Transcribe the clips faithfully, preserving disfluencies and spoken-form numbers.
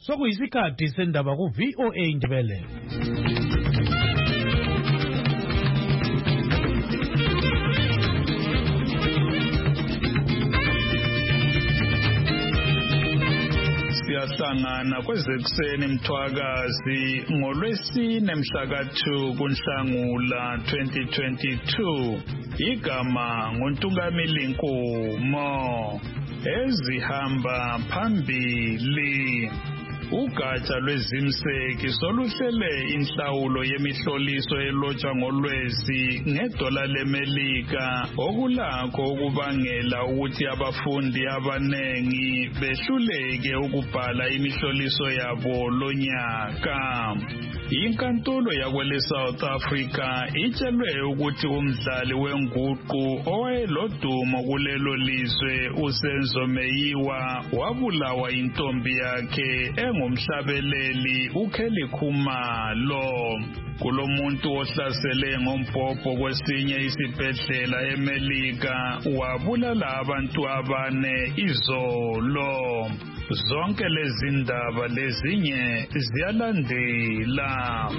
sokuyisikhathi sendaba ku V O A Ndebele. Siyahlangana kwezekuseni Mthwakazi ngolwesine mhlaka two kuNhlangula twenty twenty-two. Igama nguNtungamili Nkumo. Ezihamba phambili. Ugatsha lwezimseki soluhlele inhlawulo yemihloliso elotshwa ngolwezi ngedola leMelika okulakho ukubangela ukuthi abafundi abanengi behluleke ukubhala imihloliso yabo lonyaka. Inkantolo yakwele South Africa itshelwe ukuthi umdlali wenguqu owayelodumo kulelo lizwe uSenzo Meyiwa wabulawa intombi yakhe engumhlabeleli uKelly Khumalo. Kulomuntu ohlasele ngombhobho kwesinye isibhedlela eMelika wabulala abantu abane izolo. Zonke lezi ndaba lezinye ziyalandela.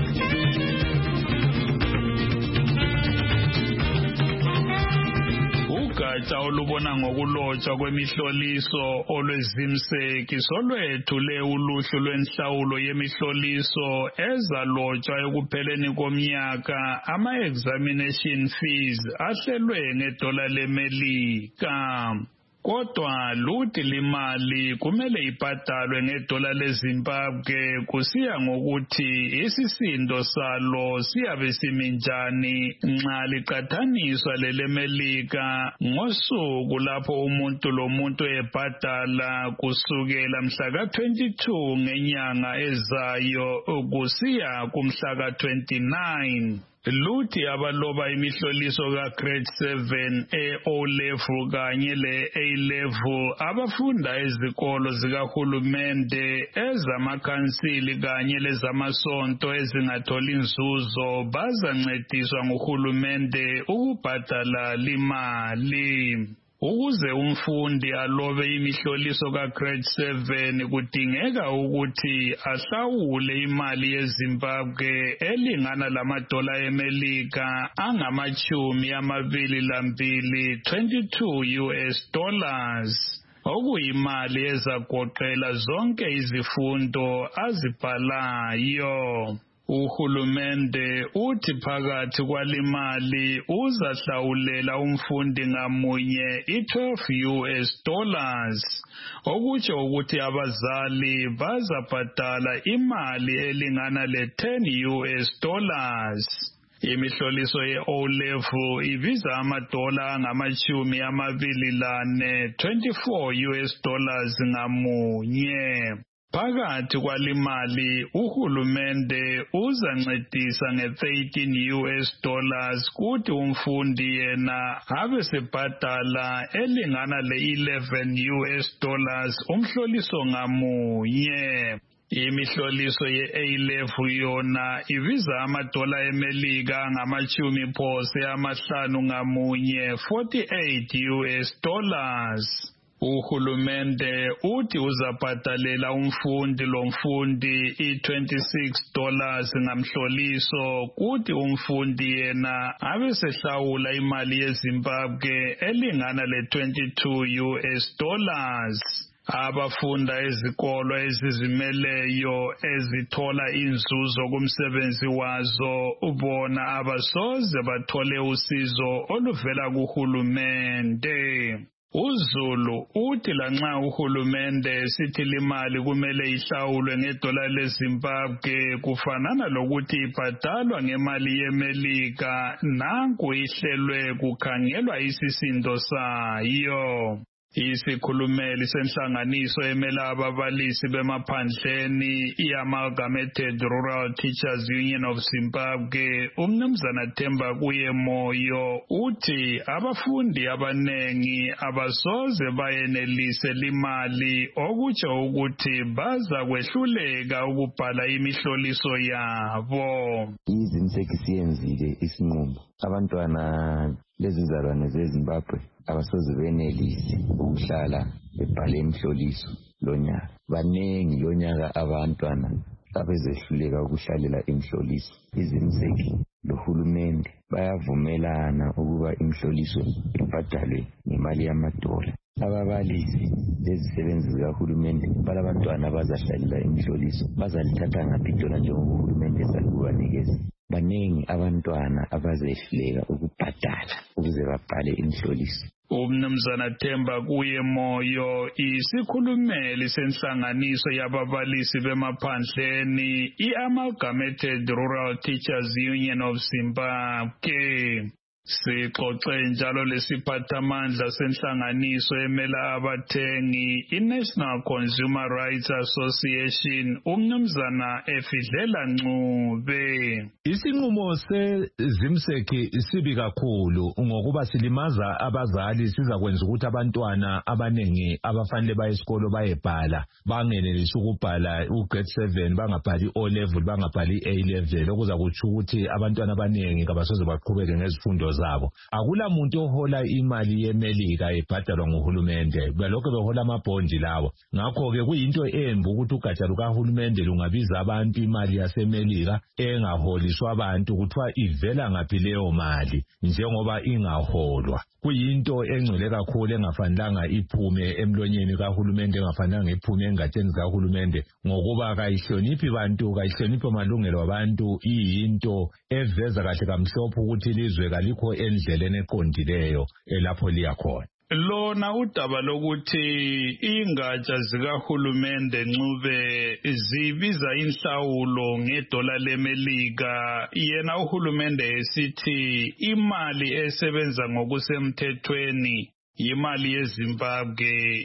Ugatsha olubona ngokulotshwa kwemihloliso olwezimseki solwethule uluhlu lwenhlawulo yemihloliso ezalotshwa ekupheleni komnyaka ama-examination fees ahlelwe ngedola leMelika. Kodwa luthi limali kumele ibhadalwe ngedola leZimbabwe kusiya ngokuthi isisindo salo siyabe siminjani nxa liqathaniswa leleMelika ngosuku lapho umuntu lomuntu ebhadala kusukela mhlaka twenty-two ngenyanga ezayo kusiya kumhlaka twenty-nine. Luthi abaloba imihloliso ka grade seven e-O level kanye le-A level abafunda ezikolo zikahulumende ezamakhansili kanye lezamasonto ezingatholi inzuzo bazancediswa nguhulumende ukubhadala limali. Ukuze umfundi alobe imihloliso ka grade seven kudingeka ukuthi ahlawule imali yeZimbabwe elingana lamadola eMelika angamachumi amabili lambili twenty-two U S dollars. Okuyimali ezagoqela zonke izifundo azibhalayo. Uhulumende uthi phakathi kwalimali uzahlawulela umfundi ngamunye i-twelve U S dollars. Okutsho ukuthi abazali bazabhadala imali elingana le-ten U S dollars. Imihloliso ye-O level ibiza amadola angamachumi amabili lane twenty-four U S dollars ngamunye. Phakathi kwalimali uhulumende uzancedisa nge-thirteen U S dollars kuthi umfundi yena abe sebhadala elingana le-eleven U S dollars umhloliso ngamunye. Imihloliso ye-A level yona ibiza amadola eMelika angamachumi phose amahlanu ngamunye forty-eight U S dollars. Uhulumende uthi uzabhadalela umfundi lomfundi i-twenty-six dollars ngamhloliso kuthi umfundi yena abe sehlawula imali yeZimbabwe elingana le-twenty-two U S dollars. Abafunda ezikolo ezizimeleyo ezithola inzuzo kumsebenzi wazo ubona abasoze bathole usizo oluvela kuhulumende. uZulu uthi lanxa uhulumende sithi limali kumele ihlawulwe ngedola leZimbabwe kufanana lokuthi ibhadalwa ngemali yeMelika nanku ihlelwe kukhangelwa isisindo sayo. Isikhulumeli senhlanganiso emela ababalisi bemaphandleni i-Amalgamated Rural Teachers Union of Zimbabwe uMnumzana Themba kuye Moyo uthi abafundi abanengi abasoze bayenelise limali okutsho ukuthi baza kwehluleka ukubhala imihloliso yabo. Izimseki siyenzile isinqumo. Abantwana lezi zalwane zeZimbabwe abasoze benelise ukuhlala bebhale imhloliso lonyaka. Baningi lonyaka abantwana abezehluleka ukuhlalela imhloliso. Izimseki lohulumende bayavumelana ukuba imhloliso ibhadalwe ngemali yamadola. Ababalisi lezisebenzi zikahulumende balabantwana abazahlalela imhloliso bazalithatha ngaphi idola njengoba uhulumende esalubanikeza. Baningi abantwana abazehluleka ukubhadala ukuze babhale imhloliso. Umnumzana Themba Kuye Moyo, isikhulumeli senhlanganiso yababalisi bemaphandleni i-Amalgamated Rural Teachers Union of Zimbabwe. Sixoxe njalo lesiphathamandla senhlanganiso emela abathengi i-National Consumer Rights Association umnumzana Efidlela Ncube. Isinqumo seZimseki sibi kakhulu ngokuba silimaza abazali, sizakwenza ukuthi abantwana abanengi abafanele baye esikolo bayebhala bangenelisi ukubhala ugrade seven, bangabhali O level, bangabhali A level, okuzakutsho ukuthi abantwana abanengi kabasoze baqhubeke ngezifundo zabo. Akula muntu ohola imali yemelika ebhadalwa nguhulumende, balokho behola amabhondi lawo. Ngakho ke kuyinto embi ukuthi ugatsha lukahulumende lungabiza abantu imali yasemelika engaholiswa abantu, kuthiwa ivela ngaphi leyo mali njengoba ingaholwa. Kuyinto engcwele kakhulu engafanelanga iphume emlonyeni kahulumende, engafanelanga iphume engatsheni kahulumende, ngokuba kayihloniphi bantu, kayihloniphi amalungelo abantu. Iyinto eveza kahle kamhlophe ukuthi ilizwe kalikho endleleni eqondileyo elapho liyakhona. Lona udaba lokuthi ingatsha zikahulumende Ncube zibiza inhlawulo ngedola lemelika, yena uhulumende esithi imali esebenza ngokusemthethweni imali yeZimbabwe,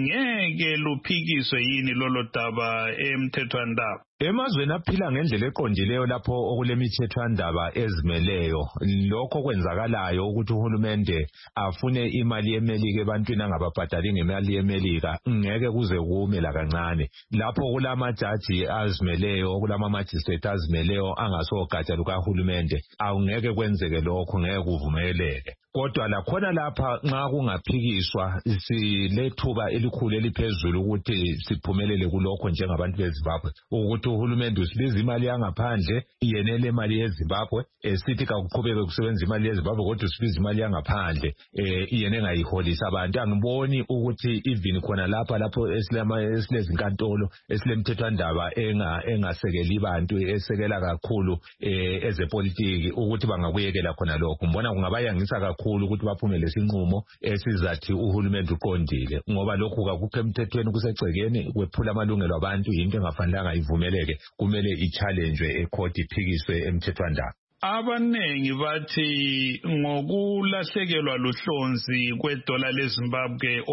ngeke luphikiswe yini lolo daba emthethwandaba? Emazweni aphila ngendlela eqondileyo lapho okulemithethwandaba ezimeleyo, lokho kwenzakalayo ukuthi uhulumende afune imali yemelika ebantwini angababhadali ngemali yemelika, ngeke kuze kume lakancane. Lapho kulamajaji azimeleyo, kulamamagistrate azimeleyo angasogatsha lukahulumende, awungeke kwenzeke lokho, ngeke kuvumeleke. Kodwa lakhona lapha nxa kungaphikiswa, silethuba elikhulu eliphezulu ukuthi siphumelele kulokho njengabantu beZimbabwe, ukuthi uhulumende usibiza imali yangaphandle iyenele imali yeZimbabwe, esithi kakuqhubeke kusebenza imali yeZimbabwe kodwa usibiza imali yangaphandle iyene ngayiholisa abantu. Angiboni ukuthi even khona lapha lapho esilezinkantolo esilemthethwandaba enga engasekeli abantu, esekela kakhulu ezepolitiki, ukuthi bangakuyekela khona lokho. Ngibona kungabayangisa kakhulu ukuthi baphume lesinqumo esizathi uhulumende uqondile, ngoba lokhu kakukho emthethweni, kusegcekeni, kwephula amalungelo abantu, yinto engafanelanga ivumeleke, kumele i-challenge ecourt, iphikiswe emthethwandaba. Abanengi bathi ngokulahlekelwa luhlonzi kwedola leZimbabwe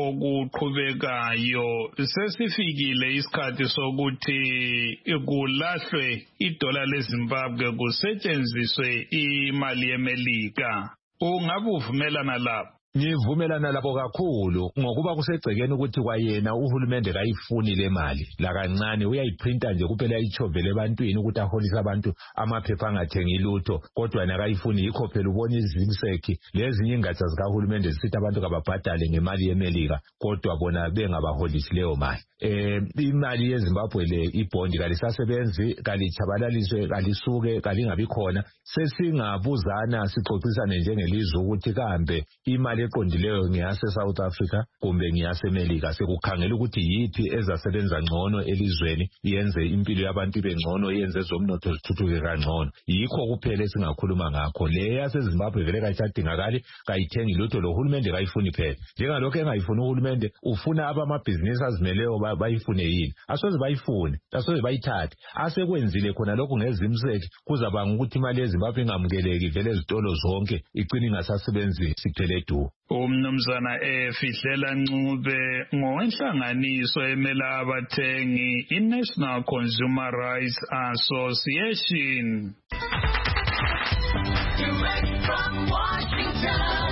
okuqhubekayo sesifikile isikhathi sokuthi kulahlwe idola leZimbabwe kusetshenziswe imali yemelika. Ungabe uvumelana lapho? Ngivumelana labo kakhulu, ngokuba kusegcekeni ukuthi kwayena uhulumende kayifuni le mali lakancane, uyayiprinta nje kuphela ayichovele ebantwini ukuthi aholise abantu amaphepha angathengi lutho, kodwa yena kayifuni. Yikho phela ubona izimseki lezinye ingatsha zikahulumende zisithi abantu kababhadale ngemali yemelika, kodwa bona bengabaholisi leyo mali. Eh imali yeZimbabwe le ibhondi kalisasebenzi, kalichabalaliswe, kalisuke, kalingabi khona. Sesingabuzana sixoxisane njengelizwe ukuthi kambe imali eqondileyo ngiyase South Africa kumbe ngiyase Melika, sekukhangela ukuthi yithi ezasebenza ngcono elizweni, yenze impilo yabantu ibe ngcono, yenze zomnotho zithuthuke kangcono. Yikho kuphela singakhuluma ngakho. Le yaseZimbabwe vele kayidingakali, kayithengi lutho, lo hulumende kayifuni phela. Njengalokho engayifuni uhulumende, ufuna abamabhizinisi azimeleyo bayifune yini? Asoze bayifune, asoze bayithathe. Asekwenzile khona lokho ngezimseki, kuzabanga ukuthi imali yeZimbabwe ingamukeleki vele ezitolo zonke, igcina ingasasebenzi siphele du. Umnumzana Efidlela Ncube ngowenhlanganiso emela abathengi i-National Consumer Rights Association. Direct from Washington,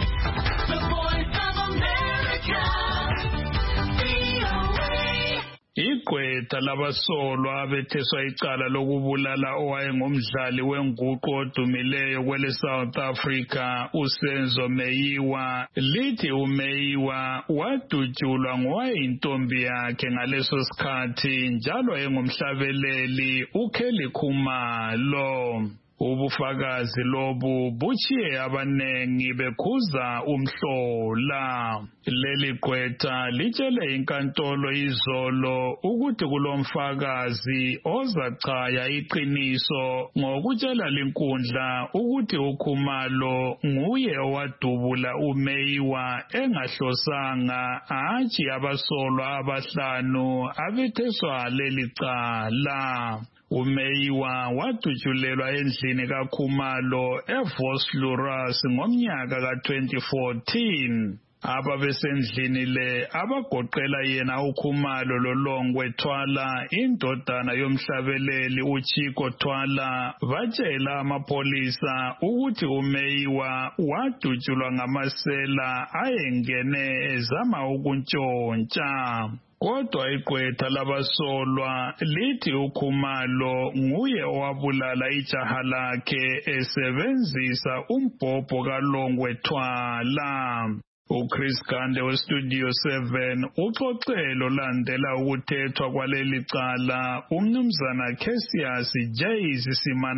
the voice of America, V O A. igqwetha labasolwa betheswa icala lokubulala owayengumdlali wenguqu odumileyo kwele South Africa uSenzo Meyiwa lithi uMeyiwa wadutshulwa ngowayintombi yakhe ngaleso sikhathi njalo engumhlabeleli uKelly Khumalo. Ubufakazi lobu buchiye abanengi bekhuza umhlola. Leli gqwetha litshele inkantolo izolo ukuthi kulomfakazi ozachaya iqiniso ngokutshela linkundla ukuthi uKhumalo nguye owadubula uMeyiwa engahlosanga hatshi abasolwa abahlanu abetheswa leli cala. uMeyiwa wadutshulelwa endlini kaKhumalo eVosloorus ngomnyaka ka twenty fourteen. Ababesendlini le abagoqela yena uKhumalo loLongwe Thwala indodana yomhlabeleli uChico Thwala batshela amapolisa ukuthi uMeyiwa wadutshulwa ngamasela ayengene ezama ukuntshontsha. Kodwa igqwetha labasolwa lithi uKhumalo nguye owabulala ijaha lakhe esebenzisa umbhobho kaLongwe Thwala. uChris Gande weStudio seven uxoxelo landela ukuthethwa kwaleli cala umnumzana Cassius Jays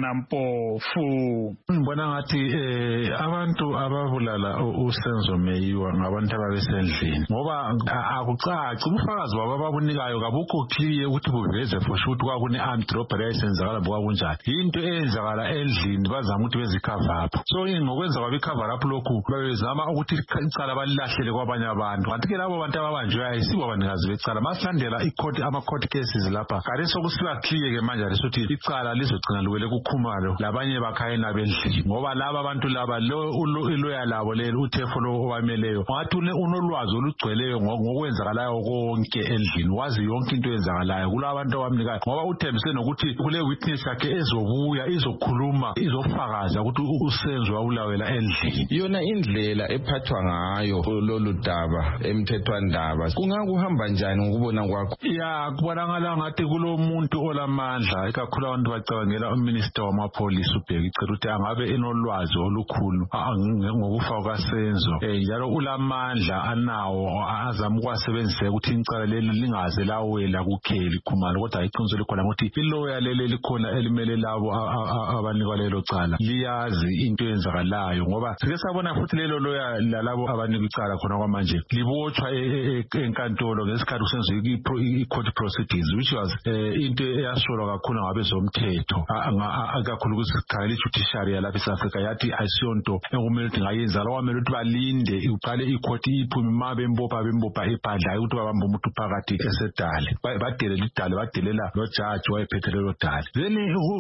Simanampofu. Ngibona ngathi eh abantu ababulala uSenzo Meyiwa ngabantu ababesendlini ngoba akucaci ubufakazi babo babunikayo kabukho clear ukuthi buveze for sure ukuthi kwakune armed robbery eyenzakala buka kunjani. Into eyenzakala endlini bazama ukuthi bezicover up. So ngokwenza kwabe cover up lokhu bezama ukuthi icala balahlele kwabanye abantu. Kanti ke labo bantu ababanjwe ayisibo abanikazi becala masandela icourt ama court cases lapha. Kare sokusiba clear ke manje ukuthi icala lizogcina luwele kuKhumalo labanye bakhayena bendlini ngoba laba abantu laba lo iloya labo leli uThefo lo owameleyo ngathi unolwazi olugcweleyo ngokwenzakalayo konke endlini wazi yonke into eyenzakalayo kulabantu abamnikayo ngoba uthembise nokuthi kule witness yakhe ezobuya izokhuluma izofakaza ukuthi uSenzo wawulawela endlini. Yona indlela ephathwa ngayo lolu daba emthethwandaba kungakuhamba njani ngokubona kwakho? Ya kubonakala ngathi kulomuntu olamandla ikakhulu abantu bacabangela uminister wamapolisi ubheka icela ukuthi angabe enolwazi olukhulu ngokufa kwaSenzo njalo ulamandla anawo azama ukwasebenzisa ukuthi icala leli lingaze lawela kuKelly Khumalo kodwa iqiniso likhona ukuthi iloya leli likhona elimele labo abanikwa lelo cala liyazi into eyenzakalayo ngoba sike sabona futhi lelo loya lalabo abanikwa icala khona kwamanje libotshwa enkantolo ngesikhathi kusenzo i-court proceedings which was into eyasolwa kakhulu ngabezomthetho akakhulu kusikhangela i-judiciary yalapha eSouth yathi ayisiyonto ekumele ukuthi ngayenza lo kwamele ukuthi balinde uqale i-court iphume mabembopha bembopha ebhadla ukuthi babambe umuntu phakathi esedale badelela idale badelela lo judge wayephethe lelo dale then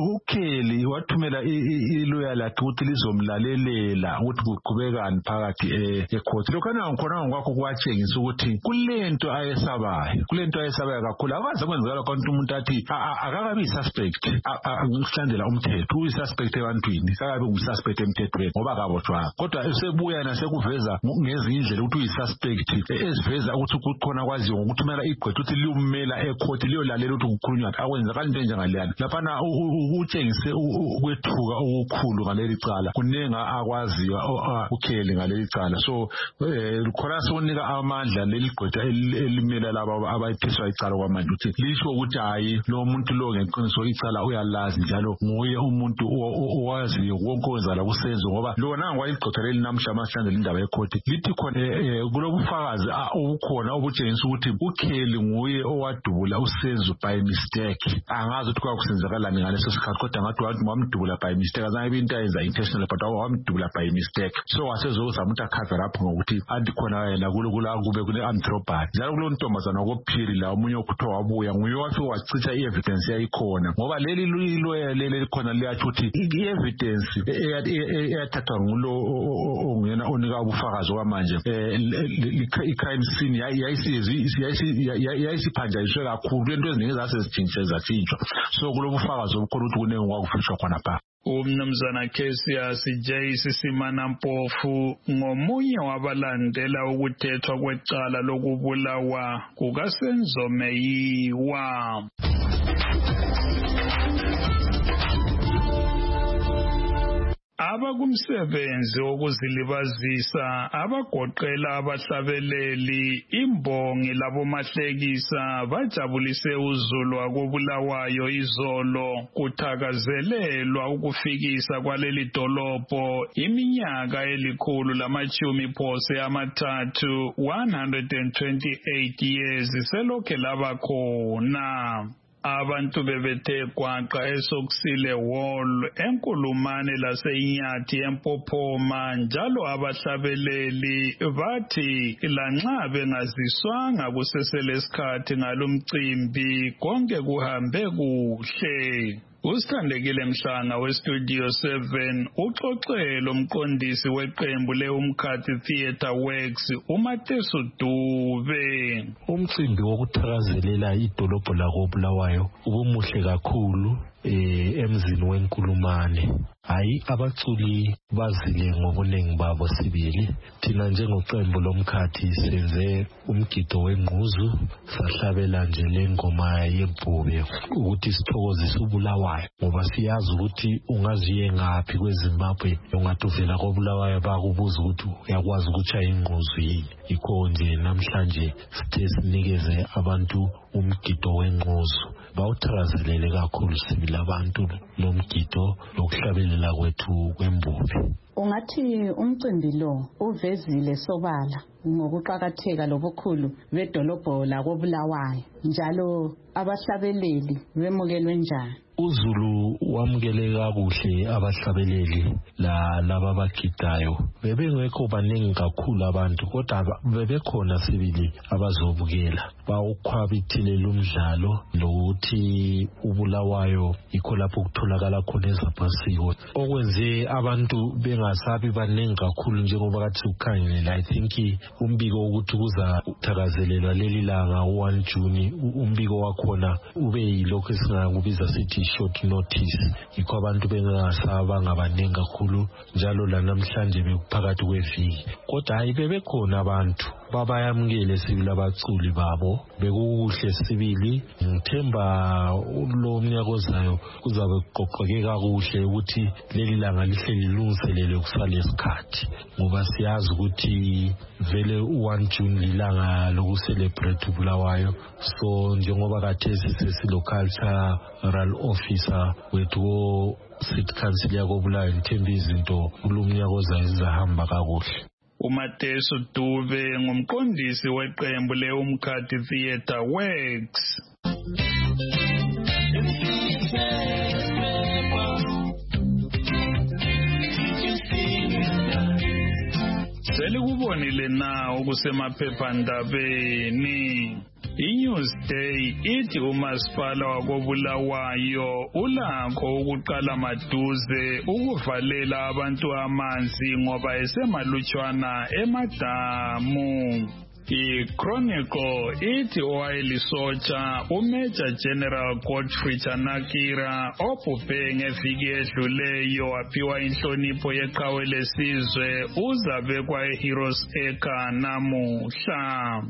uKelly wathumela iloya lakhe ukuthi lizomlalelela ukuthi kuqhubekani phakathi e-court. Lokho ngkhona ngokwakho kwatshengisa ukuthi kulento ayesabayo kulento ayesabayo kakhulu akaze kwenzakala konke umuntu athi akakabi suspect akuhlandela umthetho uyi suspect ebantwini akabe umsuspect emthethweni ngoba akabotshwa kodwa esebuya nasekuveza ngezindlela ukuthi uyi suspect eziveza ukuthi kukhona kwaziyo ngokuthumela igqwetha ukuthi liyumela e-court liyolalela ukuthi kukhulunywa akwenzakala into enjengaleyana laphana utshengise ukwethuka okukhulu ngaleli cala kunenga akwaziyo uKelly ngaleli cala so khona sonika amandla leli gqwetha elimela laba abayiphiswa icala kwamanje ukuthi lisho ukuthi hayi lo muntu lo ngeqiniso icala uyalazi njalo nguye umuntu owaziyo konke okwenzala kuSenzo ngoba lona ngwayigqwetha leli namhla amahlandela indaba ye-court lithi khona kulobufakazi obukhona obutshengisa ukuthi uKelly nguye owadubula uSenzo by mistake angazi ukuthi kwakusenzakalani ngaleso sikhathi kodwa ngathi wamdubula by mistake azange into ayenza intentional but wamdubula by mistake so wasezozama ukuthi cover up ngokuthi anti khona yena kulokula kube kule armed robbery njalo kulo ntombazana kophiri la omunye okuthiwa wabuya nguye wafika wachitha i-evidence yayikhona ngoba leli loya leli khona liyathi ukuthi i-evidence eyathathwa ngulo ongena onika ubufakazi kwamanje i-crime scene yayisiphanjaniswe kakhulu into eziningi zasezitshintshwe zatshintshwa so kulobufakazi obukhona ukuthi kunenge kwakufishwa khona pha. Umnumzana Cassius J. Sisimana Mpofu ngomunye wabalandela ukuthethwa kwecala lokubulawa kukaSenzo Meyiwa. Abakumsebenzi wokuzilibazisa abagoqela abahlabeleli imbongi labomahlekisa bajabulise uzulu wakobulawayo izolo kuthakazelelwa ukufikisa kwaleli dolobho iminyaka elikhulu lamachumi phose amathathu one hundred twenty-eight years selokhe labakhona. Abantu bebethe gwaqa eSokusile Hall enkulumane laseNyathi eMpophoma njalo abahlabeleli bathi lanxa bengaziswanga kuseselesikhathi ngalomcimbi konke kuhambe kuhle. Usithandekile Mhlanga weStudio seven uxoxelo umqondisi weqembu leUmkhathi Theatre Works uMatesu Dube. Umcimbi wokuthakazelela idolobho lakobulawayo ubumuhle kakhulu eh emzini wenkulumane. Hayi abaculi bazile ngobunengi babo sibili. Thina njengoqembu lomkhathi senze umgido wengquzu sahlabela nje lengoma yebhube ukuthi sithokozise ubulawayo ngoba siyazi ukuthi ungaziye ngaphi kweZimbabwe ungathi uvela kobulawayo bakubuza ukuthi uyakwazi ukuchaya ingquzu yini. Yikho nje namhlanje sithe sinikeze abantu umgido wengquzu bawuthakazelele kakhulu sibili abantu lomgido lokuhlabelela kwethu kwembube. Ungathi umcimbi lo uvezile sobala ngokuqhakatheka lobukhulu bedolobho lakobulawayo njalo abahlabeleli bemukelwe njani? Uzulu wamukele kakuhle abahlabeleli la laba bagidayo. Bebengekho baningi kakhulu abantu kodwa bebekhona sibili abazobukela. Bawukhwabithile umdlalo lokuthi ubulawayo ikho lapho kutholakala khona ezapasiko. Okwenze abantu bengasabi baningi kakhulu njengoba kathi ukhangela. I think umbiko ukuthi kuza uthakazelelwa leli langa one June umbiko wakhona ube yilokho esingakubiza sithi short notice. Yikho abantu bengasaba ngabaningi kakhulu njalo la namhlanje bekuphakathi kweviki. Kodwa hayi bebekhona abantu babayamukele sibili abaculi babo bekuhle sibili. Ngithemba lo mnyaka ozayo kuzabe kuqoqeke kakuhle ukuthi leli langa lihle lilungiselele kusale isikhathi ngoba siyazi ukuthi vele one June lilanga lokucelebrate ubulawayo. So njengoba kathesi sesilo cultural officer wethu city council yakobulawayo ngithemba izinto kulomnyaka ozayo zizahamba kakuhle. uMatesu Dube ngumqondisi weqembu leUmkhathi Theatre Works. Selikubonile na ukusemaphephandabeni. iNewsday ithi umasipala wakobulawayo ulakho ukuqala maduze ukuvalela abantu amanzi ngoba esemalutshwana emadamu. iChronicle ithi owayelisotsha uMajor General Godfrey Chanakira obhubhe ngeviki edluleyo waphiwa inhlonipho yeqhawe lesizwe uzabekwa eHeroes Acre namuhla.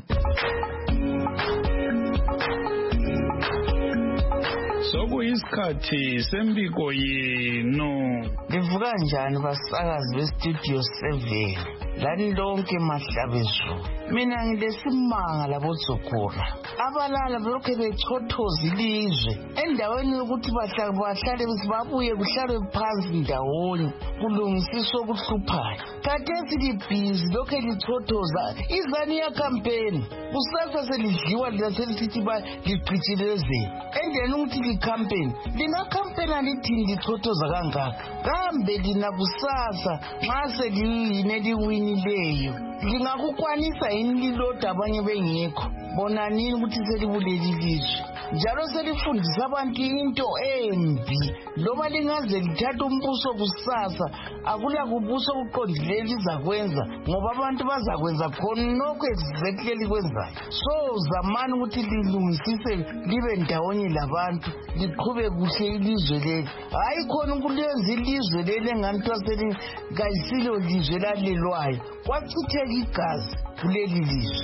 Sokuyisikhathi sembiko yenu. Livuka njani basakazi beStudio seven? Lani lonke mahlabezu. Mina ngilesimanga laboZukura. Abalala lokho bechothoza ilizwe. Endaweni yokuthi bahlale bahlale babuye kuhlale phansi ndawonye kulungisiswa ukuhluphayo. Khathesi libhizi lokho lichothoza izani ya campaign. Kusasa selidliwa laselisithi ba liqhitshilezeni. Endeni ukuthi licampaign lina campaign alithi lichothoza kangaka. Kambe lina kusasa nxa seliyine liwinileyo. Lingakukwanisa yini liloda abanye bengekho. Bona nini ukuthi selibuleli ilizwe. njalo selifundisa abantu into embi. Loba lingaze lithatha umbuso kusasa, akula kubuso kuqondileyo lizakwenza ngoba abantu bazakwenza khonokho exactly likwenzayo. So zamani ukuthi lilungisise libe ndawonye labantu, liqhube kuhle ilizwe leli. Hayi khona ukulenza ilizwe leli enganthiwa selingayisilo lizwe lalelwayo, kwachitheka igazi kuleli lizwe.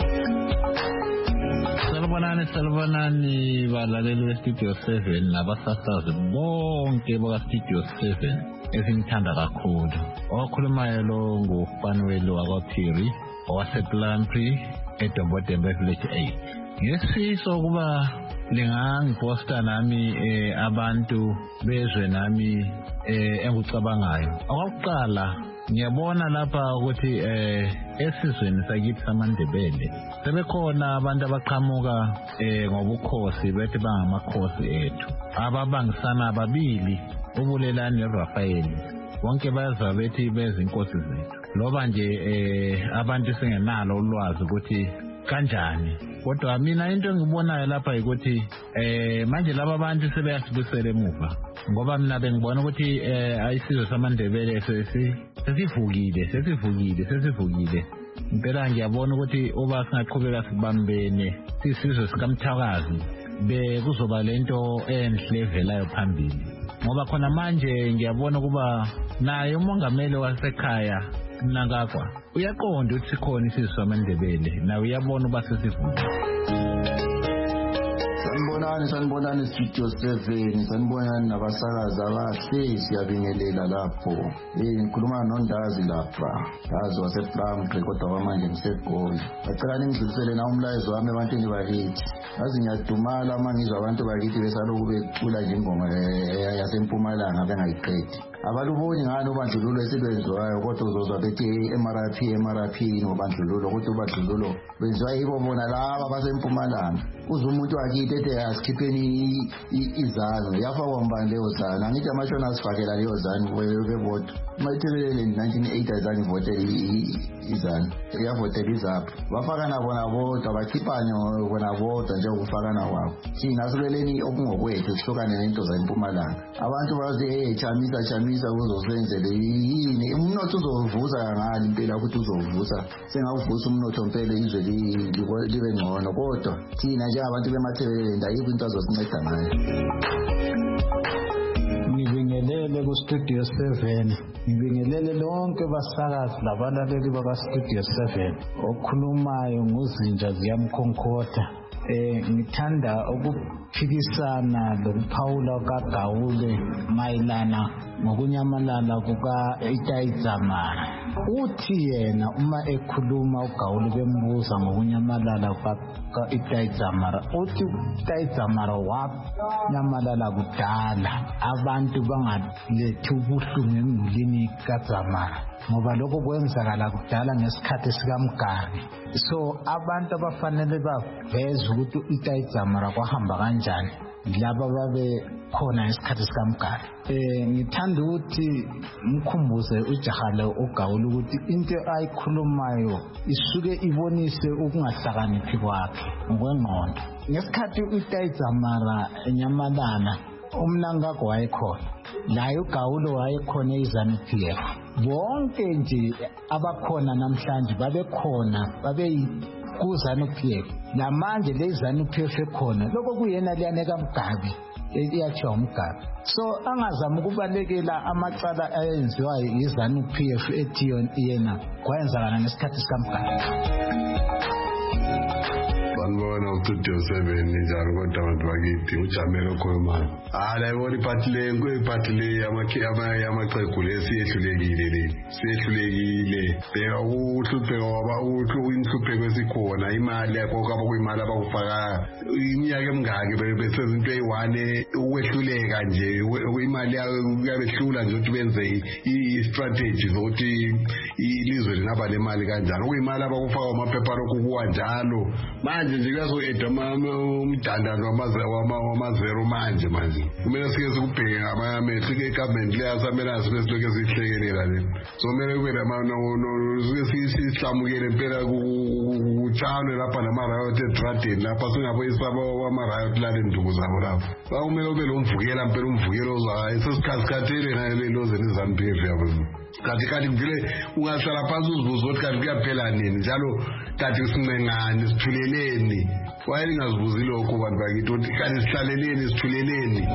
Salubonani, salubonani balaleli beStudio seven nabasasazi bonke bakaStudio seven esingithanda kakhulu. Owakhulumayo lo nguFanuel wakwaPhiri owasePlampri eDombodembe Village eight. Ngesifiso kuba lingangiposta nami eh, abantu bezwe nami eh, engucabangayo. Okokuqala ngiyabona lapha ukuthi eh esizweni sakithi samaNdebele sebekhona abantu abaqhamuka eh ngobukhosi bethi bangamakhosi ethu ababangisana ababili uBulelani noRafael. Bonke baza bethi beza inkosi zethu. Loba nje eh abantu singenalo ulwazi ukuthi kanjani. Kodwa mina into engibonayo lapha ukuthi eh manje laba bantu sebeyasibusela emuva. Ngoba mina bengibona ukuthi eh ayisizwe samaNdebele sesi sesivukile sesivukile sesivukile. Impela ngiyabona ukuthi oba singaqhubeka sibambene sisizwe sikaMthakazi bekuzoba lento enhle evelayo phambili. Ngoba khona manje ngiyabona kuba naye umongameli wasekhaya Mnangagwa uyaqonda ukuthi sikhona isizwe samaNdebele nawe uyabona uba sesivukile. Sanibonani, sanibonani Studio seven, sanibonani nabasakazi abahle siyabingelela lapho. Eh ngikhuluma noNdazi lapha. Ndazi wasePlampri kodwa kwamanje ngiseGoli. Bacela ningidlulisele na umlayezo wami ebantwini bakithi. Yazi ngiyadumala mangizwa abantu bakithi besalokhu becula nje ingoma yaseMpumalanga bengayiqedi. Abaluboni ngani ubandlululo esilwenziwayo kodwa uzozwa bethi M R P M R P ngobandlululo ukuthi ubandlululo benziwa yibo bona laba baseMpumalanga. Uze umuntu wakithi ethi asikhipheni izano yafakwa mbani leyo zano. Angithi amashona asifakela leyo zano bevoto. Mayithebelele nineteen eighty azange vote izano yavotela izapho bafaka nabo nabodwa bakhiphane bona bodwa nje ukufakana kwabo. Thina sileleni okungokwethu sihlukane nento zaseMpumalanga. Abantu bazi eh chamisa chamisa uzosenzele yini umnotho uzovuza ngani impela ukuthi uzovuza sengavusa umnotho mpela izwe libe ngcono kodwa thina nje abantu bemathebeleni ndayikho into azosinceda ngayo. Ngibingelele kuStudio seven, ngibingelele lonke basakazi labalaleli bakaStudio seven. Okhulumayo nguZinja ziyamkhonkotha. Eh ngithanda ukuphikisana lokuphawula kaGawule mayelana ngokunyamalala kuka Itayizamara. Uthi yena uma ekhuluma uGawule bembuza ngokunyamalala kuka Itayizamara uthi Itayizamara wanyamalala kudala abantu bangalethi ubuhlungu emulini kaZamara ngoba lokho kwenzakala kudala ngesikhathi sikaMgari. So abantu abafanele baveze ukuthi uItayizamara kwahamba kanjani laba babe khona ngesikhathi sikaMgari. Eh ngithanda ukuthi mkhumbuze uJahale uGawule ukuthi into ayikhulumayo isuke ibonise ukungahlakaniphi kwakhe ngokwengqondo. Ngesikhathi uItayizamara enyamalala uMnangagwa wayekhona, naye uGawule wayekhona eZANU-P F. Bonke nje abakhona namhlanje babekhona babe kuZANU-P F. Namanje le ZANU-P F ekhona lokho kuyena liyaneka Mgabi eyachiwa uMgabi. So angazama ukubalekela amacala ayenziwa yiZANU-P F ethi yena kwenzakala ngesikhathi sikaMgabi. Sanibona uStudio seven njalo kodwa abantu bakithi uJamelo okhulumayo. Ah la yibona iphathi le iphathi le yamakhiyama yamaqegu lesiyehlulekile le. Siyehlulekile. Beka uhlupheka waba uhlu inhlupheko esikhona imali yakho kwabakuyimali abakufaka iminyaka emingaki bese izinto eyi-one ukwehluleka nje imali yabehlula nje ukuthi benze i-strategy zokuthi ilizwe lingaba nemali kanjani. Okuyimali abakufaka amaphepha lokhu kuwa njalo. Manje nje kuyazo yedwa umdandano wamazero manje manje kumele sike sikubheke ngamamehlo ke government leyasamela sibesilokhu sihlekelela le so kumele kube sike sihlamukele impela kutshalwe lapha nama-riot edradeni lapha singaboyisaba wama-riot lale nduku zabo lapho bakumele kube lo mvukela mpela umvukelo ozwayo sesikhasikhathele nalelozeni i-ZANU P F yabo kanti kanti ngivile ungahlala phansi uzibuza ukuthi kanti kuyaphela nini njalo kanti sincengane sithuleleni wayelingazibuzi lokho bantu bakithi ukuthi kanti sihlaleleni sithuleleni.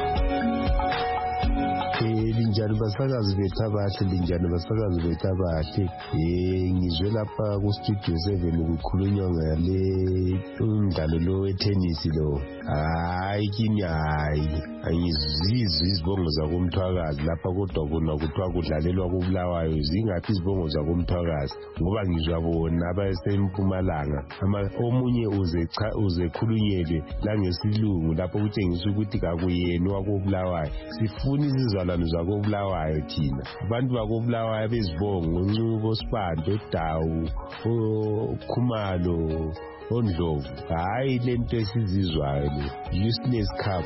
Linjani basakazi bethu abahle linjani basakazi bethu abahle eh ngizwe lapha ku studio seven kukhulunywa ngale umdlalo lo wetennis lo hayi kini hayi ayizizwe izibongo zakumthwakazi lapha kodwa kuna kuthiwa kudlalelwa kubulawayo zingaphi izibongo zakumthwakazi ngoba ngizwa bona abasempumalanga omunye uze cha uze khulunyele la ngesilungu lapho kutshengisa ukuthi kakuyeni wakubulawayo sifuna izizalwane zakobulawayo thina abantu bakobulawayo bezibongo uNcubo Sibando Dawu oKhumalo oNdlovu hayi lento esizizwayo le useless cup.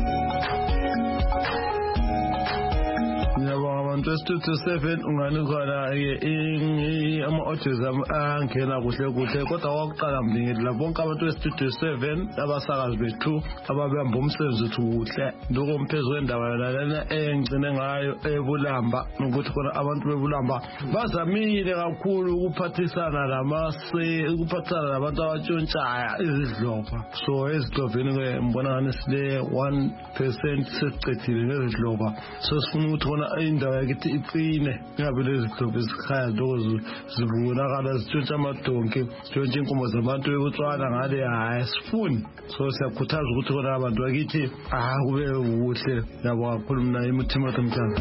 Ngiyabonga abantu e-Studio seven ungani khona ke ama-autism angena kuhle kuhle kodwa wakuqala mbingela bonke abantu e-Studio seven abasakazi bethu ababamba umsebenzi wethu kuhle ndoko mphezu wendaba yona lena engcine ngayo eBulamba ukuthi khona abantu beBulamba bazamile kakhulu ukuphathisana namase ukuphathisana nabantu abatshontshayo izidlova so ezidloveni ke mbona ngani sile one percent sesicethile ngezidlova so sifuna ukuthi khona indawo yakithi iqine ngabe lezi dlobo ezikhaya dozo zibonakala zitshontsha amadonke zitshontsha inkomo zabantu bekutswana ngale hayi sifuni so siyakhuthaza ukuthi khona abantu bakithi ah kube kuhle yabo kakhulu mina imuthimotho mthanda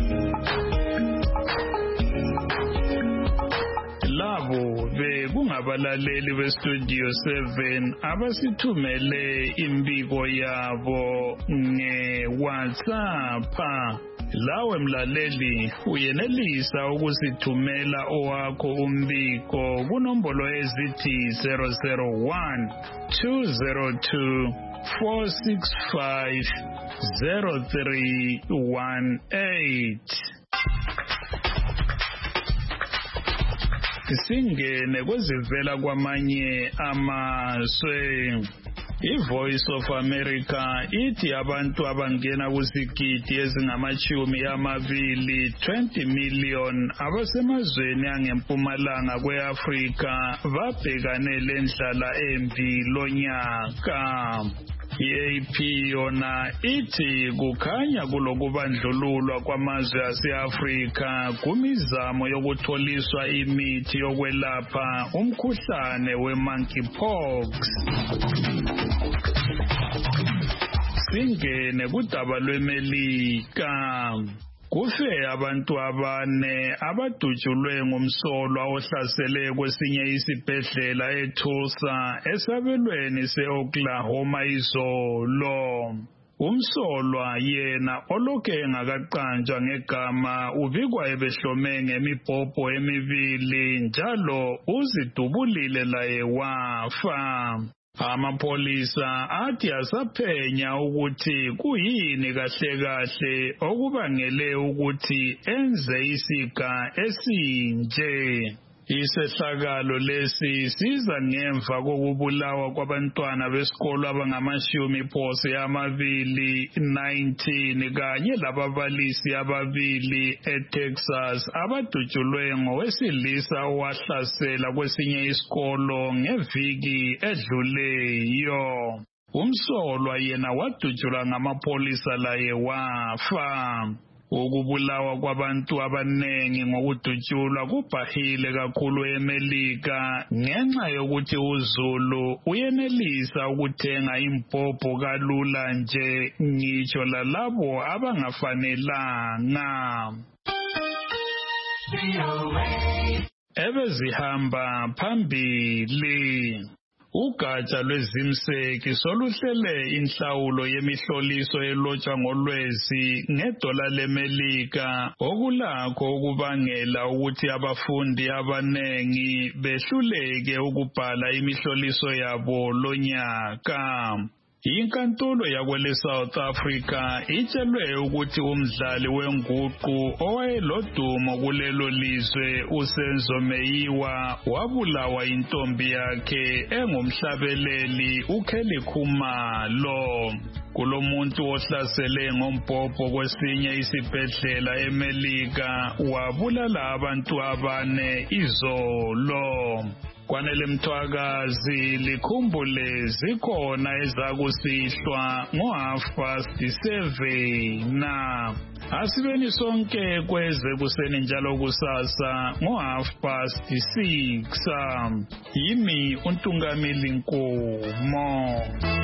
labo bekungabalaleli beStudio seven abasithumele imbiko yabo nge-WhatsApp. Lawe mlaleli uyenelisa ukusithumela owakho umbiko kunombolo ezithi zero zero one two zero two four six five zero three one eight. Singene kwezivela kwamanye amazwe. I-Voice of America ithi abantu abangena kusigidi ezingamashumi amabili twenty million abasemazweni angempumalanga kwe-Afrika babhekane lendlala embi lonyaka. I-A P yona ithi kukhanya kulokubandlululwa kwamazwe ase-Afrika kumizamo yokutholiswa imithi yokwelapha umkhuhlane we-monkeypox. Singene kudaba lweMelika. Kufe abantu abane abadutshulwe ngumsolwa ohlasele kwesinye isibhedlela eTulsa esabelweni se-Oklahoma izolo. Umsolwa yena olokhu engakaqanjwa ngegama ubikwa ebehlome ngemibhobho emibili njalo uzidubulile laye wafa. Amapolisa athi asaphenya ukuthi kuyini kahle kahle okubangele ukuthi enze isiga esinje. Isehlakalo lesi siza ngemva kokubulawa kwabantwana besikolo abangamashumi phose amabili nineteen kanye lababalisi ababili eTexas abadutshulwe ngowesilisa owahlasela kwesinye isikolo ngeviki edluleyo. Umsolwa yena wadutshulwa ngamapolisa laye wafa. Ukubulawa kwabantu abanengi ngokudutshulwa kubhahile kakhulu eMelika ngenxa yokuthi uZulu uyenelisa ukuthenga impopho kalula nje ngitsho lalabo abangafanelanga. Ebezihamba phambili. ugatsha lwezimseki soluhlele inhlawulo yemihloliso elotshwa ngolwezi ngedola lemelika okulakho ukubangela ukuthi abafundi abanengi behluleke ukubhala imihloliso yabo lonyaka. Inkantolo yakwele South Africa itshelwe ukuthi umdlali wenguqu owayelodumo kulelo lizwe uSenzo Meyiwa wabulawa intombi yakhe engumhlabeleli uKelly Khumalo. Kulomuntu ohlasele ngombhobho kwesinye isibhedlela eMelika wabulala abantu abane izolo. Kwanele Mthwakazi likhumbule zikhona ezakusihlwa ngo half past seven na asibeni sonke kweze kuseni njalo kusasa ngo half past six. Yimi uNtungamili Nkomo.